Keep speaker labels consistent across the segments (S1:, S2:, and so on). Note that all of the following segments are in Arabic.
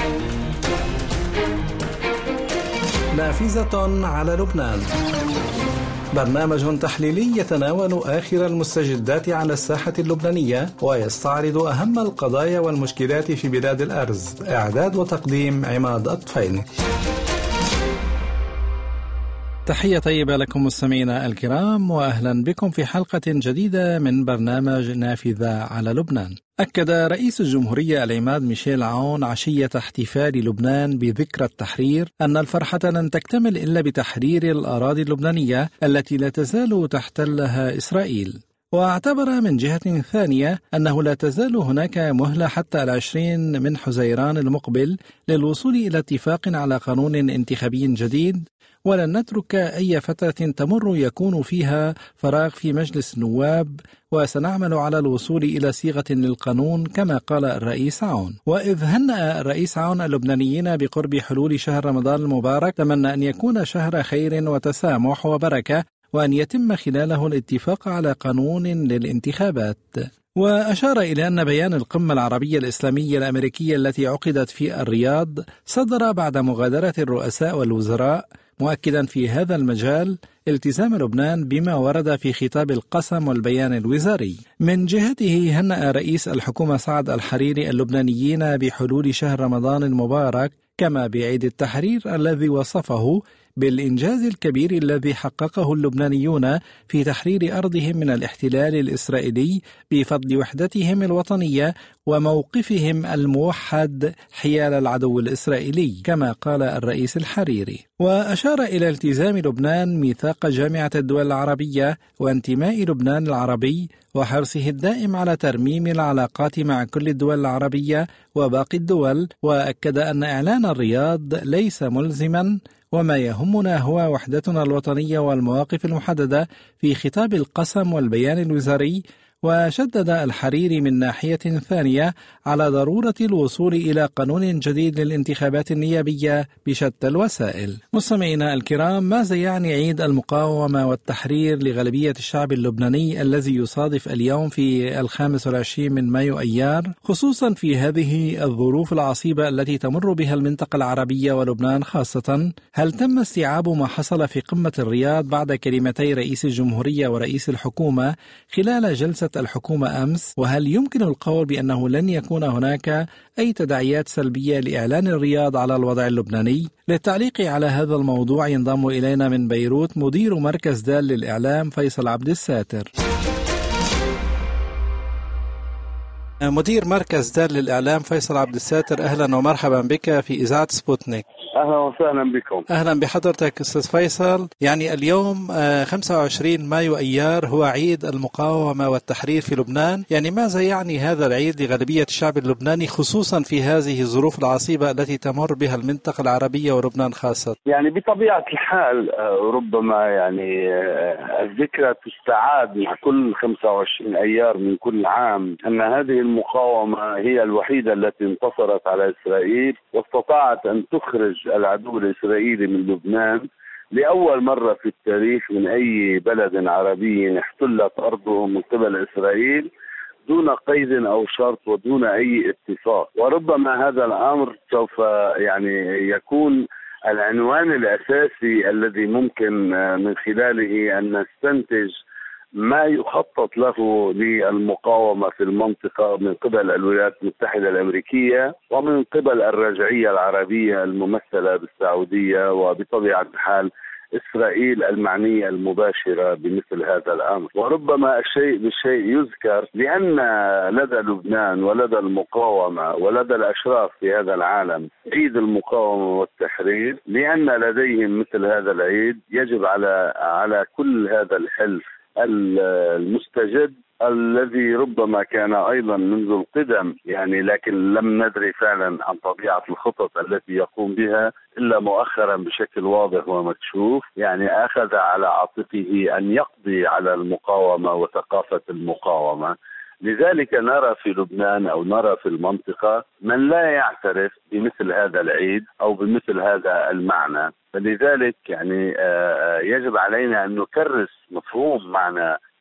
S1: نافذة على لبنان، برنامج تحليلي يتناول آخر المستجدات على الساحة اللبنانية ويستعرض أهم القضايا والمشكلات في بلاد الأرز. إعداد وتقديم عماد الطفيلي. تحية طيبة لكم مستمعينا الكرام، وأهلا بكم في حلقة جديدة من برنامج نافذة على لبنان. أكد رئيس الجمهورية العماد ميشيل عون عشية احتفال لبنان بذكرى التحرير أن الفرحة لن تكتمل إلا بتحرير الأراضي اللبنانية التي لا تزال تحتلها إسرائيل. واعتبر من جهة ثانية أنه لا تزال هناك مهلة حتى 20 من حزيران المقبل للوصول إلى اتفاق على قانون انتخابي جديد، ولن نترك أي فترة تمر يكون فيها فراغ في مجلس النواب، وسنعمل على الوصول إلى صيغة للقانون كما قال الرئيس عون. وإذ هنأ الرئيس عون اللبنانيين بقرب حلول شهر رمضان المبارك، تمنى أن يكون شهر خير وتسامح وبركة، وأن يتم خلاله الاتفاق على قانون للانتخابات. وأشار إلى أن بيان القمة العربية الإسلامية الأمريكية التي عقدت في الرياض صدر بعد مغادرة الرؤساء والوزراء، مؤكدا في هذا المجال التزام لبنان بما ورد في خطاب القسم والبيان الوزاري. من جهته هنأ رئيس الحكومة سعد الحريري اللبنانيين بحلول شهر رمضان المبارك، كما بعيد التحرير الذي وصفه بالإنجاز الكبير الذي حققه اللبنانيون في تحرير أرضهم من الاحتلال الإسرائيلي بفضل وحدتهم الوطنية وموقفهم الموحد حيال العدو الإسرائيلي، كما قال الرئيس الحريري. وأشار إلى التزام لبنان ميثاق جامعة الدول العربية وانتماء لبنان العربي وحرصه الدائم على ترميم العلاقات مع كل الدول العربية وباقي الدول، وأكد أن إعلان الرياض ليس ملزما، وما يهمنا هو وحدتنا الوطنية والمواقف المحددة في خطاب القسم والبيان الوزاري. وشدد الحريري من ناحية ثانية على ضرورة الوصول إلى قانون جديد للانتخابات النيابية بشتى الوسائل. مستمعينا الكرام، ماذا يعني عيد المقاومة والتحرير لغالبية الشعب اللبناني الذي يصادف اليوم في 25 من مايو أيار، خصوصا في هذه الظروف العصيبة التي تمر بها المنطقة العربية ولبنان خاصة؟ هل تم استيعاب ما حصل في قمة الرياض بعد كلمتي رئيس الجمهورية ورئيس الحكومة خلال جلسة الحكومة أمس؟ وهل يمكن القول بأنه لن يكون هناك أي تداعيات سلبية لإعلان الرياض على الوضع اللبناني؟ للتعليق على هذا الموضوع ينضم إلينا من بيروت مدير مركز دال للإعلام فيصل عبد الساتر. مدير مركز دال للإعلام فيصل عبد الساتر، أهلا ومرحبا بك في إذاعة سبوتنيك.
S2: أهلا وسهلا بكم.
S1: أهلا بحضرتك أستاذ فيصل. يعني اليوم 25 مايو أيار هو عيد المقاومة والتحرير في لبنان، يعني ماذا يعني هذا العيد لغالبية الشعب اللبناني خصوصا في هذه الظروف العصيبة التي تمر بها المنطقة العربية ولبنان خاصة؟
S2: يعني بطبيعة الحال ربما يعني الذكرى تستعاد مع كل 25 أيار من كل عام، أن هذه المقاومة هي الوحيدة التي انتصرت على إسرائيل واستطاعت أن تخرج العدو الإسرائيلي من لبنان لأول مرة في التاريخ من أي بلد عربي احتلت أرضه من قبل إسرائيل دون قيد أو شرط ودون أي اتفاق. وربما هذا الأمر سوف يعني يكون العنوان الأساسي الذي ممكن من خلاله أن نستنتج ما يخطط له للمقاومة في المنطقة من قبل الولايات المتحدة الأمريكية ومن قبل الرجعية العربية الممثلة بالسعودية، وبطبيعة الحال إسرائيل المعنية المباشرة بمثل هذا الأمر. وربما الشيء بالشيء يذكر، لأن لدى لبنان ولدى المقاومة ولدى الأشراف في هذا العالم عيد المقاومة والتحرير، لأن لديهم مثل هذا العيد يجب على كل هذا الحلف المستجد الذي ربما كان أيضا منذ القدم، يعني لكن لم ندري فعلا عن طبيعة الخطط التي يقوم بها إلا مؤخرا بشكل واضح ومكشوف. يعني أخذ على عاتقه أن يقضي على المقاومة وثقافة المقاومة. لذلك نرى في لبنان أو نرى في المنطقة من لا يعترف بمثل هذا العيد أو بمثل هذا المعنى. فلذلك يعني يجب علينا أن نكرس مفهوم معنى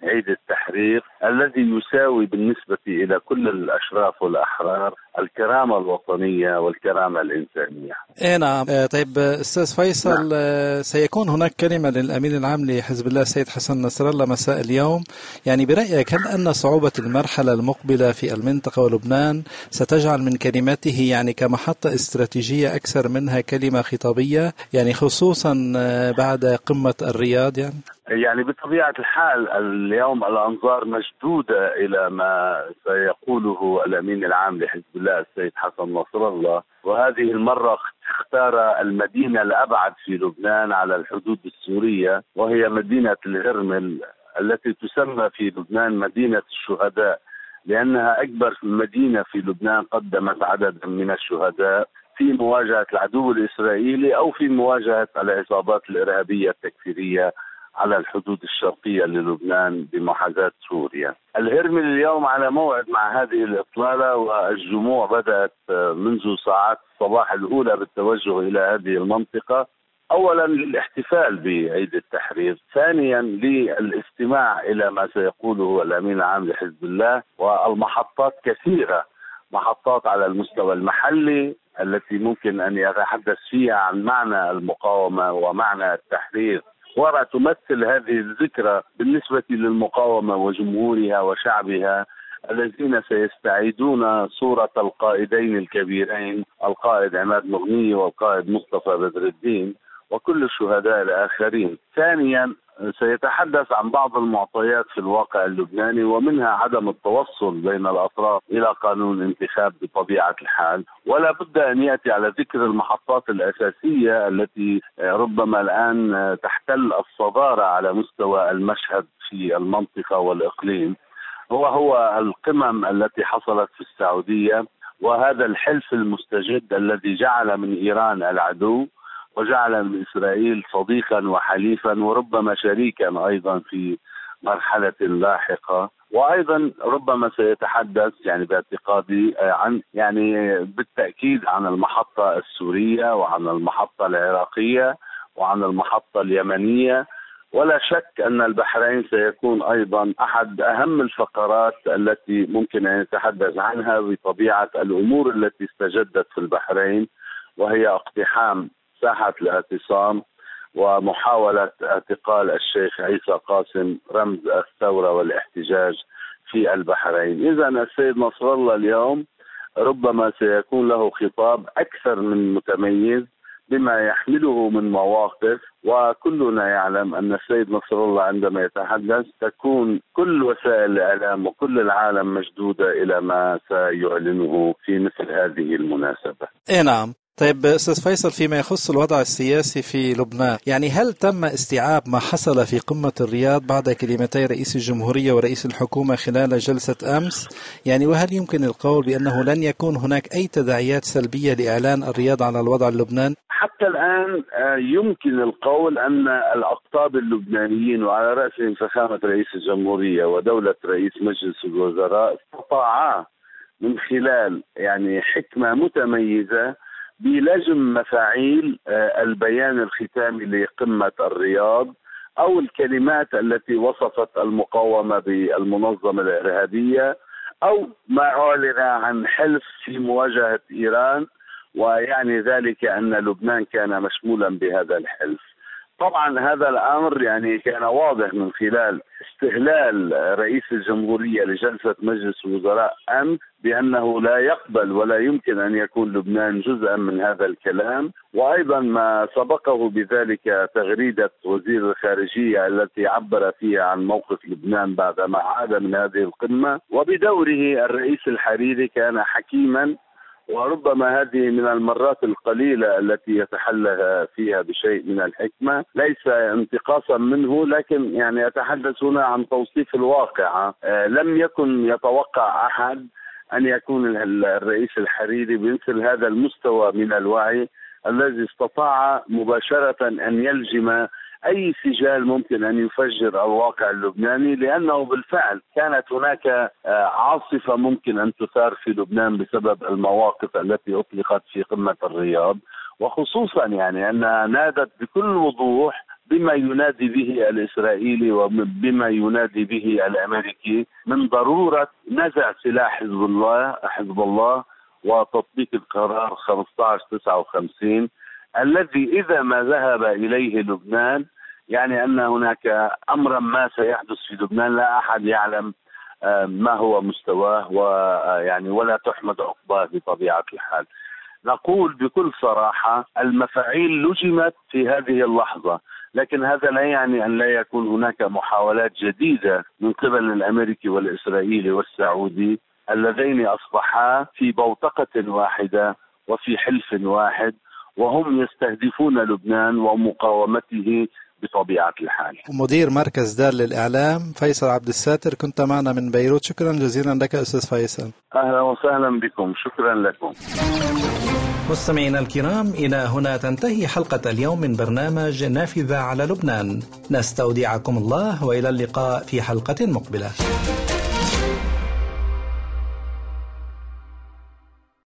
S2: عيد التحرير الذي يساوي بالنسبة إلى كل الأشراف والأحرار الكرامة الوطنية والكرامة الإنسانية.
S1: نعم. طيب أستاذ فيصل، نعم. سيكون هناك كلمة للأمين العام لحزب الله السيد حسن نصر الله مساء اليوم. يعني برأيك هل أن صعوبة المرحلة المقبلة في المنطقة ولبنان ستجعل من كلماته يعني كمحطة استراتيجية أكثر منها كلمة خطابية، يعني خصوصا بعد قمة الرياض؟
S2: يعني بطبيعة الحال اليوم الأنظار مشدودة إلى ما سيقوله الأمين العام لحزب الله السيد حسن نصر الله، وهذه المرة اختار المدينة الأبعد في لبنان على الحدود السورية، وهي مدينة الهرمل التي تسمى في لبنان مدينة الشهداء، لأنها أكبر مدينة في لبنان قدمت عددا من الشهداء في مواجهة العدو الإسرائيلي أو في مواجهة العصابات الإرهابية التكفيرية على الحدود الشرقية للبنان بمحاذاة سوريا. الهرمل اليوم على موعد مع هذه الإطلالة، والجموع بدأت منذ ساعات الصباح الأولى بالتوجه إلى هذه المنطقة، أولا للاحتفال بعيد التحرير، ثانيا للاستماع إلى ما سيقوله الأمين العام لحزب الله، والمحطات كثيرة، محطات على المستوى المحلي التي ممكن أن يتحدث فيها عن معنى المقاومة ومعنى التحرير، وتمثل هذه الذكرى بالنسبة للمقاومة وجمهورها وشعبها الذين سيستعيدون صورة القائدين الكبيرين، القائد عماد مغني والقائد مصطفى بدر الدين وكل الشهداء الآخرين. ثانيا سيتحدث عن بعض المعطيات في الواقع اللبناني، ومنها عدم التوصل بين الأطراف إلى قانون انتخاب بطبيعة الحال، ولا بد أن يأتي على ذكر المحطات الأساسية التي ربما الآن تحتل الصدارة على مستوى المشهد في المنطقة والإقليم، وهو القمم التي حصلت في السعودية، وهذا الحلف المستجد الذي جعل من إيران العدو وجعل من إسرائيل صديقا وحليفا وربما شريكا أيضا في مرحلة لاحقة. وأيضا ربما سيتحدث يعني باعتقادي عن يعني بالتأكيد عن المحطة السورية وعن المحطة العراقية وعن المحطة اليمنية، ولا شك أن البحرين سيكون أيضا أحد أهم الفقرات التي ممكن أن يتحدث عنها بطبيعة الأمور التي استجدت في البحرين، وهي اقتحام ساحة الاعتصام ومحاولة اعتقال الشيخ عيسى قاسم رمز الثورة والاحتجاج في البحرين. إذا السيد نصر الله اليوم ربما سيكون له خطاب أكثر من متميز بما يحمله من مواقف، وكلنا يعلم أن السيد نصر الله عندما يتحدث تكون كل وسائل الإعلام وكل العالم مشدودة إلى ما سيعلنه في مثل هذه المناسبة.
S1: نعم. طيب أستاذ فيصل، فيما يخص الوضع السياسي في لبنان، يعني هل تم استيعاب ما حصل في قمة الرياض بعد كلمتي رئيس الجمهورية ورئيس الحكومة خلال جلسة أمس؟ يعني وهل يمكن القول بأنه لن يكون هناك أي تداعيات سلبية لإعلان الرياض على الوضع اللبناني؟
S2: حتى الآن يمكن القول أن الأقطاب اللبنانيين وعلى رأسهم فخامة رئيس الجمهورية ودولة رئيس مجلس الوزراء استطاعا من خلال يعني حكمة متميزة بلجم مفاعيل البيان الختامي لقمة الرياض أو الكلمات التي وصفت المقاومة بالمنظمة الإرهابية أو ما أعلن عن حلف في مواجهة إيران، ويعني ذلك أن لبنان كان مشمولا بهذا الحلف. طبعا هذا الأمر يعني كان واضح من خلال استهلال رئيس الجمهورية لجلسة مجلس الوزراء أمس بأنه لا يقبل ولا يمكن أن يكون لبنان جزءا من هذا الكلام، وأيضا ما سبقه بذلك تغريدة وزير الخارجية التي عبر فيها عن موقف لبنان بعدما عاد من هذه القمة. وبدوره الرئيس الحريري كان حكيما، وربما هذه من المرات القليلة التي يتحلى فيها بشيء من الحكمة، ليس انتقاصا منه لكن يعني يتحدث هنا عن توصيف الواقع. لم يكن يتوقع أحد أن يكون الرئيس الحريري بمثل هذا المستوى من الوعي الذي استطاع مباشرة أن يلجم أي سجال ممكن أن يفجر الواقع اللبناني، لأنه بالفعل كانت هناك عاصفة ممكن أن تثار في لبنان بسبب المواقف التي أطلقت في قمة الرياض، وخصوصا يعني أنها نادت بكل وضوح بما ينادي به الإسرائيلي وبما ينادي به الأمريكي من ضرورة نزع سلاح حزب الله وتطبيق القرار 1559 الذي إذا ما ذهب إليه لبنان يعني أن هناك أمرا ما سيحدث في لبنان لا أحد يعلم ما هو مستواه ويعني ولا تحمد عقباه بطبيعة الحال. نقول بكل صراحة المفاعيل لجمت في هذه اللحظة، لكن هذا لا يعني أن لا يكون هناك محاولات جديدة من قبل الأمريكي والإسرائيلي والسعودي اللذين أصبحا في بوتقة واحدة وفي حلف واحد، وهم يستهدفون لبنان ومقاومته بطبيعة الحال.
S1: مدير مركز دار للإعلام فيصل عبد الساتر، كنت معنا من بيروت. شكرا جزيلا لك أستاذ فيصل.
S2: أهلا وسهلا بكم، شكرا لكم.
S1: مستمعينا الكرام، إلى هنا تنتهي حلقة اليوم من برنامج نافذة على لبنان. نستودعكم الله وإلى اللقاء في حلقة مقبلة.